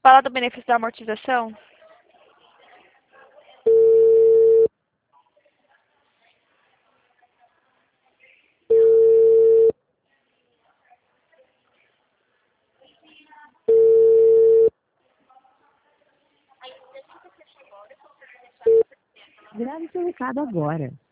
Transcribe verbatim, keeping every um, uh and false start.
Fala do benefício da amortização. Grave seu recado agora.